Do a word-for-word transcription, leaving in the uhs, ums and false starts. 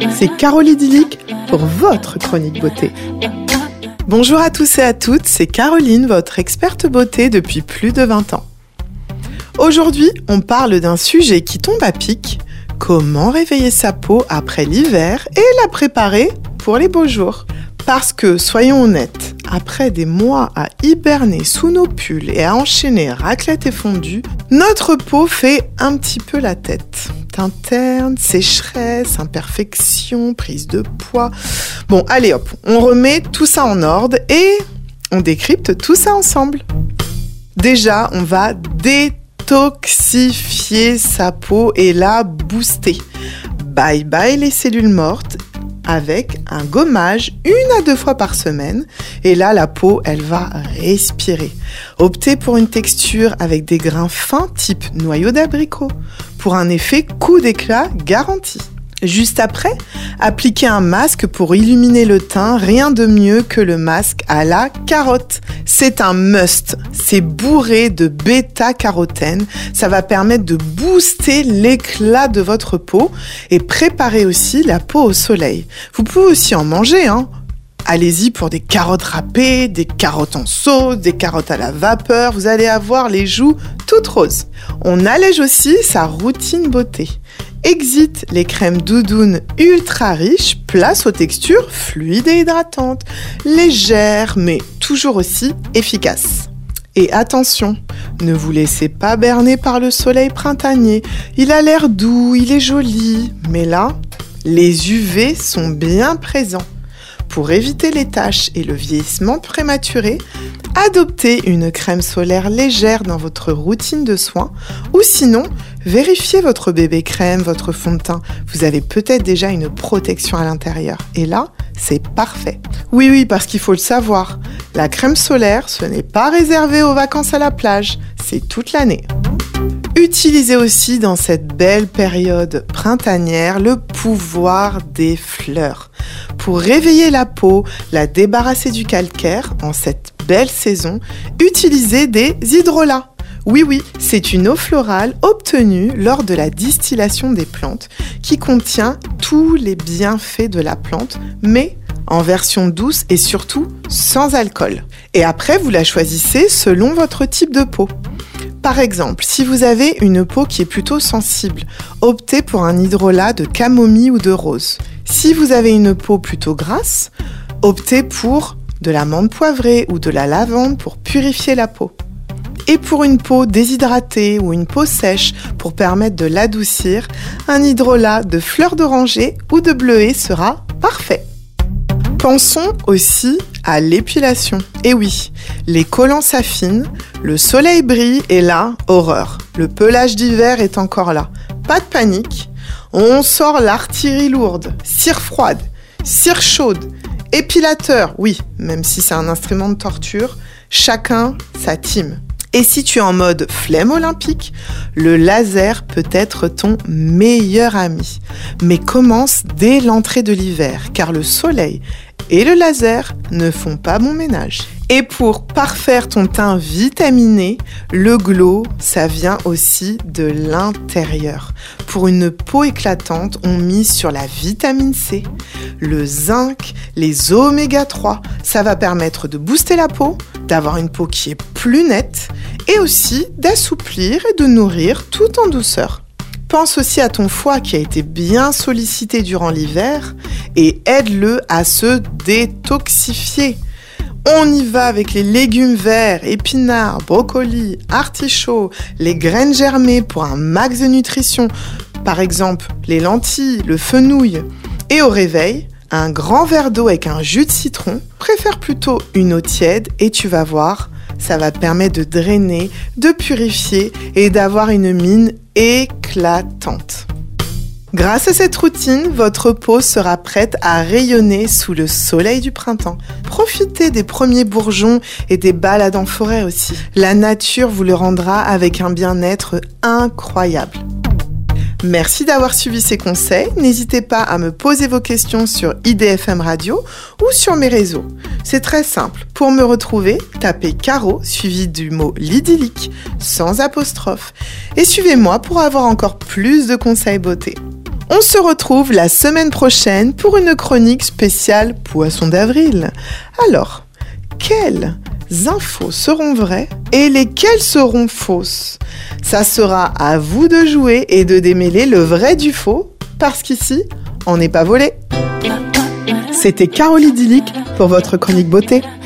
c'est Carole Idyllique pour votre chronique beauté. Bonjour à tous et à toutes, c'est Caroline, votre experte beauté depuis plus de vingt ans. Aujourd'hui, on parle d'un sujet qui tombe à pic, comment réveiller sa peau après l'hiver et la préparer pour les beaux jours. Parce que, soyons honnêtes, après des mois à hiberner sous nos pulls et à enchaîner raclette et fondue, notre peau fait un petit peu la tête. Interne, sécheresse, imperfection, prise de poids. Bon, allez hop, on remet tout ça en ordre et on décrypte tout ça ensemble. Déjà, on va détoxifier sa peau et la booster. Bye bye les cellules mortes avec un gommage une à deux fois par semaine. Et là, la peau, elle va respirer. Optez pour une texture avec des grains fins type noyau d'abricot pour un effet coup d'éclat garanti. Juste après, appliquez un masque pour illuminer le teint, rien de mieux que le masque à la carotte. C'est un must, c'est bourré de bêta-carotène, ça va permettre de booster l'éclat de votre peau et préparer aussi la peau au soleil. Vous pouvez aussi en manger, hein. Allez-y pour des carottes râpées, des carottes en sauce, des carottes à la vapeur, vous allez avoir les joues toutes roses. On allège aussi sa routine beauté. Exit les crèmes doudounes ultra riches, place aux textures fluides et hydratantes, légères mais toujours aussi efficaces. Et attention, ne vous laissez pas berner par le soleil printanier, il a l'air doux, il est joli, mais là, les U V sont bien présents. Pour éviter les taches et le vieillissement prématuré, adoptez une crème solaire légère dans votre routine de soins ou sinon, vérifiez votre bébé crème, votre fond de teint. Vous avez peut-être déjà une protection à l'intérieur. Et là, c'est parfait. Oui, oui, parce qu'il faut le savoir, la crème solaire, ce n'est pas réservé aux vacances à la plage, c'est toute l'année. Utilisez aussi dans cette belle période printanière le pouvoir des fleurs. Pour réveiller la peau, la débarrasser du calcaire en cette belle saison, utilisez des hydrolats. Oui, oui, c'est une eau florale obtenue lors de la distillation des plantes qui contient tous les bienfaits de la plante, mais en version douce et surtout sans alcool. Et après, vous la choisissez selon votre type de peau. Par exemple, si vous avez une peau qui est plutôt sensible, optez pour un hydrolat de camomille ou de rose. Si vous avez une peau plutôt grasse, optez pour de la menthe poivrée ou de la lavande pour purifier la peau. Et pour une peau déshydratée ou une peau sèche, pour permettre de l'adoucir, un hydrolat de fleurs d'oranger ou de bleuet sera parfait. Pensons aussi à l'épilation. Et oui, les collants s'affinent, le soleil brille et là, horreur. Le pelage d'hiver est encore là. Pas de panique, on sort l'artillerie lourde, cire froide, cire chaude, épilateur, oui, même si c'est un instrument de torture, chacun sa team. Et si tu es en mode flemme olympique, le laser peut être ton meilleur ami. Mais commence dès l'entrée de l'hiver, car le soleil et le laser ne font pas bon ménage. Et pour parfaire ton teint vitaminé, le glow, ça vient aussi de l'intérieur. Pour une peau éclatante, on mise sur la vitamine C, le zinc, les oméga trois. Ça va permettre de booster la peau, d'avoir une peau qui est plus nette et aussi d'assouplir et de nourrir tout en douceur. Pense aussi à ton foie qui a été bien sollicité durant l'hiver et aide-le à se détoxifier. On y va avec les légumes verts, épinards, brocolis, artichauts, les graines germées pour un max de nutrition. Par exemple, les lentilles, le fenouil. Et au réveil, un grand verre d'eau avec un jus de citron. Préfère plutôt une eau tiède et tu vas voir, ça va permettre de drainer, de purifier et d'avoir une mine éclatante. Grâce à cette routine, votre peau sera prête à rayonner sous le soleil du printemps. Profitez des premiers bourgeons et des balades en forêt aussi. La nature vous le rendra avec un bien-être incroyable. Merci d'avoir suivi ces conseils. N'hésitez pas à me poser vos questions sur I D F M Radio ou sur mes réseaux. C'est très simple. Pour me retrouver, tapez Caro suivi du mot l'idyllique sans apostrophe et suivez-moi pour avoir encore plus de conseils beauté. On se retrouve la semaine prochaine pour une chronique spéciale Poisson d'avril. Alors, quelles infos seront vraies et lesquelles seront fausses? Ça sera à vous de jouer et de démêler le vrai du faux, parce qu'ici, on n'est pas volé. C'était Carole Idyllique pour votre chronique beauté.